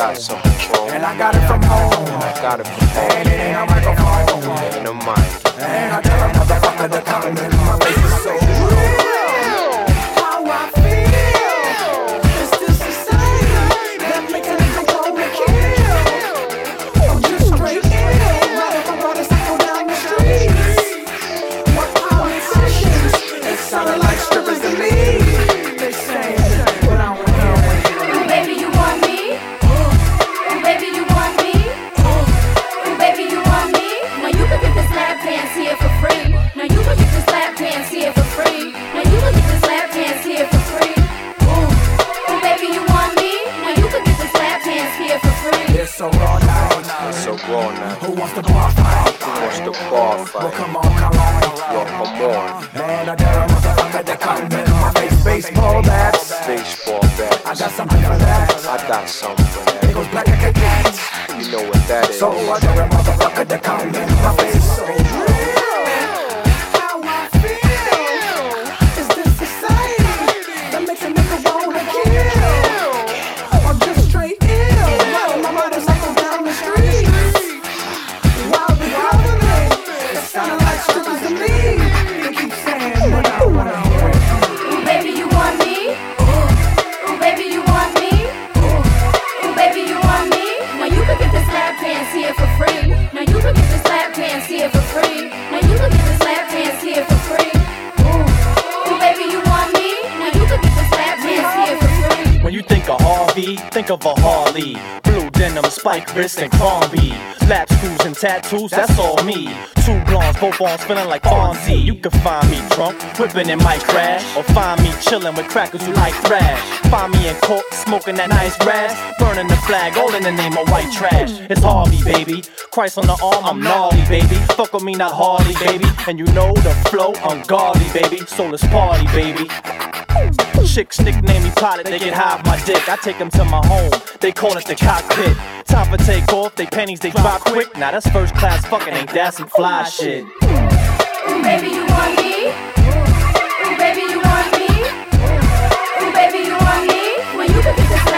got something from and I got it from home. I got it from home. And it ain't a microphone. It ain't a mic. And I tell a motherfucker to come in my face is so real. How I feel. It's this society that makes a nigga wanna kill. I'm just straight ill. Right if I brought a cycle down the street. What politicians? It sounded like strippers to me. They say, but I don't hear it. Ooh, baby, you want me? Ooh, baby, you want me? Ooh, baby, you want me? Now you can get this lap dance here for free. Now you can get this lap dance here for free. Now you can get this lap dance here for free. Ooh, baby, you want me? Now you can get this lap dance here for free. It's so raw now. It's so raw now. Who wants to bar fight? Who wants to bar Well, fight? come on, come on. Yo, come on. Man, I dare a motherfucker to come in my face. Baseball bats. Baseball bat. I got something for that. I got something for It that. goes black like a cat. You know what that is. So I dare a motherfucker to come in my face. So real. How I feel. Is this society that makes a nigga wanna kill? I'm just straight ill. Riding my motorcycle down the street. Wild and government. It sounded like strippers to me. They keep saying, but I don't wanna hear it. Ooh, baby, you want me? Ooh, baby, you want me? Ooh, baby, you want me? Now you can get this lap dance here for free. Now you can get this lap dance here for free. Now you can get this lap dance here for free. Ooh, baby, you want me? Now you can get this lap dance here for free. When you think of Harvey, think of a Harley. Blue denim, spike wrist, and Crombie. Lap screws and tattoos, that's all me. Two blondes, both arms feeling like Fonzie. You can find me drunk, whipping in my crash. Or find me chilling with crackers who like thrash. Find me in court, smoking that nice grass. Burning the flag, all in the name of white trash. It's Harvey, baby. Christ on the arm, I'm gnarly, baby. Fuck with me, not Harley, baby. And you know the flow, ungodly, baby. So let's party, baby. Chicks nickname me pilot, they get high off my dick. I take them to my home, they call it the cockpit. Time for takeoff, they panties, they drop quick. Now that's first class fucking, ain't that some fly shit? Ooh, baby, you want me? Ooh, baby, you want me? Ooh, baby, you want me? When you can get this